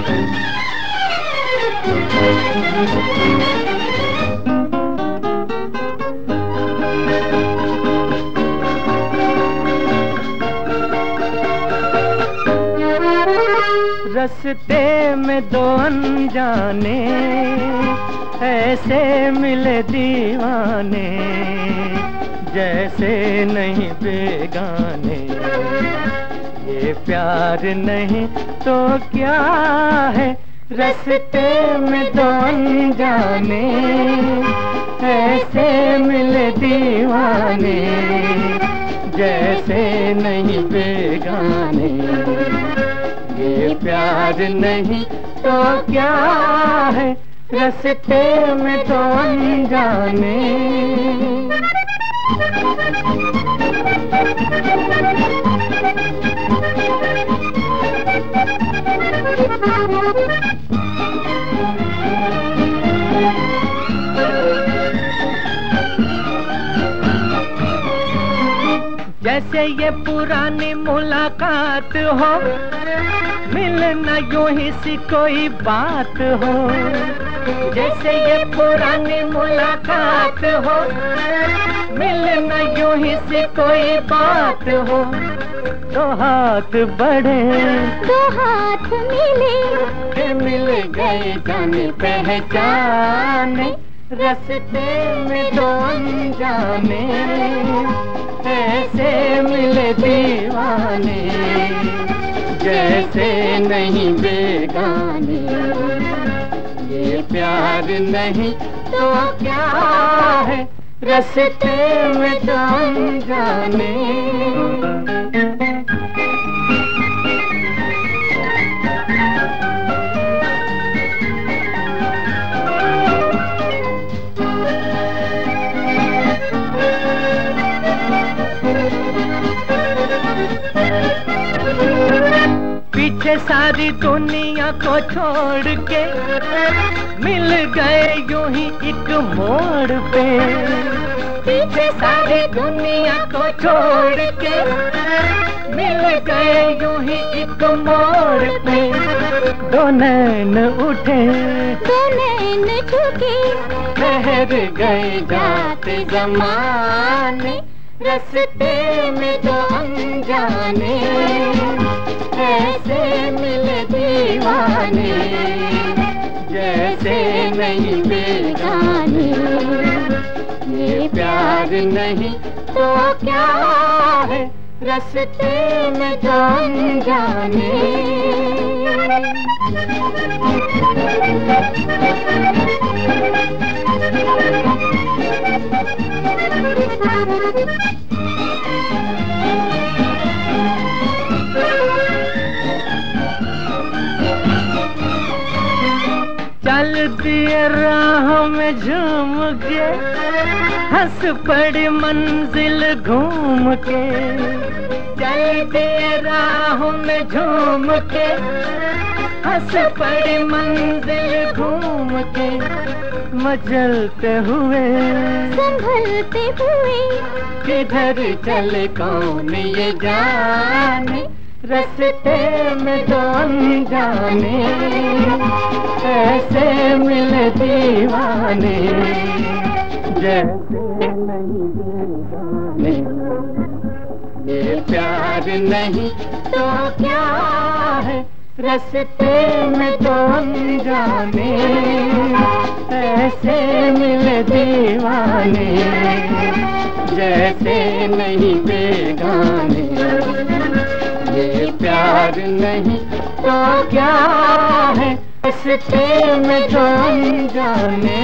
रस्ते में दो अनजाने ऐसे मिले दीवाने, जैसे नहीं बेगाने। ये प्यार नहीं तो क्या है, रस्ते में दो अनजाने ऐसे मिले दीवाने, जैसे नहीं बेगाने। ये प्यार नहीं तो क्या है, रस्ते में तो अनजाने। जैसे ये पुरानी मुलाकात हो, मिलना यूं ही सी कोई बात हो। जैसे ये पुरानी मुलाकात हो, मिलना यूं ही सी कोई बात हो। दो हाथ बढ़े, दो हाथ मिले, के मिल गए जाने पहचाने। रस्ते में दो अनजाने ऐसे मिले दीवाने, जैसे नहीं बेगाने। ये प्यार नहीं तो क्या है, रस्ते में तो अनजाने। पीछे सारी दुनिया को छोड़ के मिल गए यूं ही एक मोड़ पे। पीछे सारी दुनिया को छोड़ के मिल गए यूं ही एक मोड़ पे। दो नैन उठे, दो नैन झुके, ठहर गए जाते ज़माने। रस्ते में दो अनजाने ऐसे मिले दीवाने, जैसे नहीं बेगाने। ये प्यार नहीं तो क्या है, रस्ते में दो अनजाने। चल दिए राह में झूम के, हंस पड़ी मंजिल घूम के। चल दिए राह में झूम के, हंस पड़ी मंजिल घूम के। मचलते हुए, संभलते हुए, किधर चले कौन ये जाने। रस्ते में दो अनजाने ऐसे मिले दीवाने, जैसे नहीं बेगाने। ये प्यार नहीं तो क्या है, रस्ते में दो अनजाने ऐसे मिले दीवाने, जैसे नहीं बेगाने। ये प्यार नहीं तो क्या है, रस्ते में दो अनजाने।